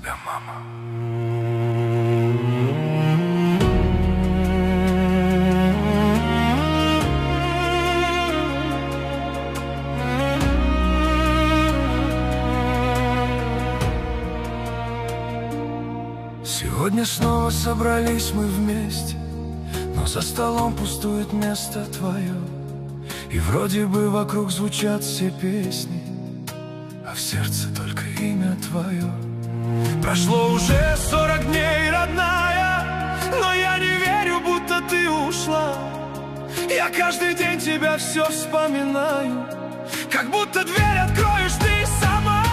тебя, мама. Сегодня снова собрались мы вместе, но за столом пустует место твое. И вроде бы вокруг звучат все песни, а в сердце только имя твое. Прошло уже 40 дней, родная, но я не верю, будто ты ушла. Я каждый день тебя все вспоминаю, как будто дверь откроешь ты сама.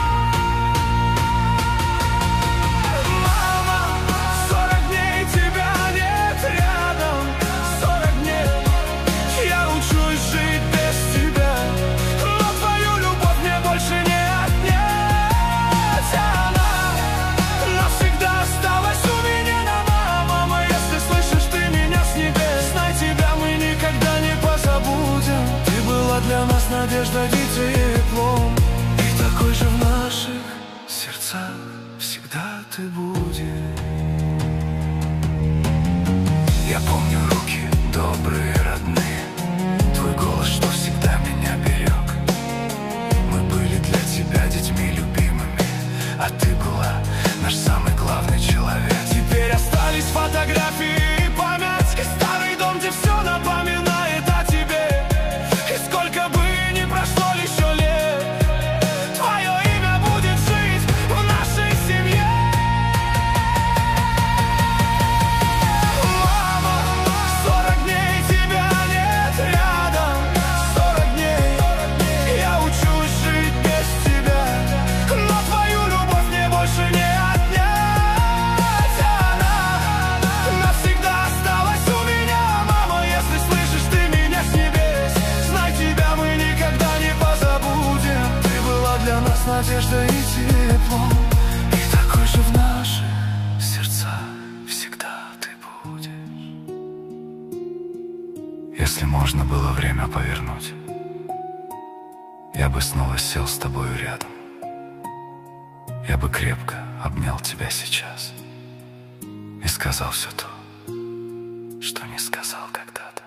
Для нас надежда, теплом, и такой же в наших сердцах всегда ты будешь. Я помню руки добрые, родные, твой голос, что всегда меня берег. Мы были для тебя детьми любимыми, а ты была наш самый главный человек. Теперь остались фотографии и память, и старый дом, где все напоминает о тебе. И сколько бы ни прошло еще лет, твое имя будет жить в нашей семье. Мама, 40 дней тебя нет рядом, 40 дней я учусь жить без тебя, но твою любовь мне больше не отнять. Она навсегда осталась у меня, мама, если слышишь ты меня с небес, знай, тебя мы никогда не позабудем. Ты была для нас надежда и теплом, и такой же в наших сердцах всегда ты будешь. Если можно было время повернуть, я бы снова сел с тобою рядом. Я бы крепко обнял тебя сейчас и сказал все то, что не сказал когда-то.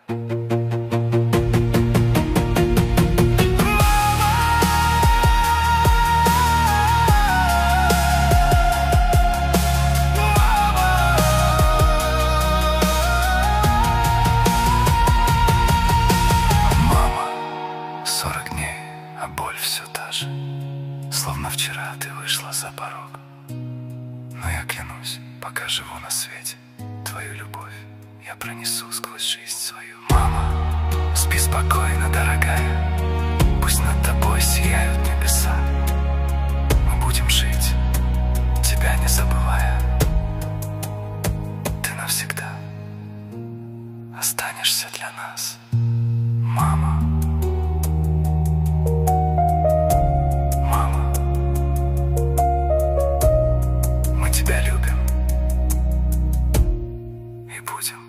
Мама, 40 дней, а боль все та же, словно вчера ты вышла за порог. Но я клянусь, пока живу на свете, твою любовь я пронесу сквозь жизнь свою. Мама, спи спокойно, дорогая, пусть над тобой сияют небеса. Мы будем жить, тебя не забывая. Ты навсегда останешься для нас, мама. Мама, мы тебя любим и будем